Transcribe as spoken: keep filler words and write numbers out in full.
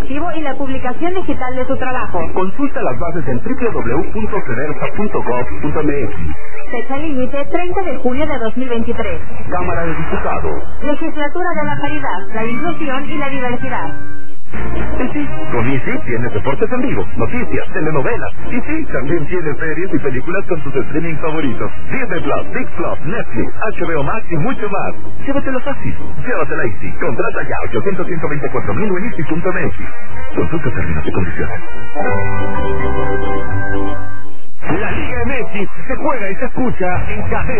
deportivo y la publicación digital de su trabajo. Consulta las bases en doble u doble u doble u punto federsa punto gov punto m x. Fecha límite treinta de junio de dos mil veintitrés. Cámara de Diputados. Legislatura de la Paridad, la Inclusión y la Diversidad. Y sí, con Easy tienes deportes en vivo, noticias, telenovelas. Y sí, también tienes series y películas con tus streaming favoritos. Disney Plus, Big Plus, Netflix, H B O Max y mucho más. Llévatelo fácil. Llévatela Easy. Contrata ya ochocientos, ciento veinticuatro mil o en easy punto m x. Consulta términos y condiciones. La Liga M X se juega y se escucha en cadena.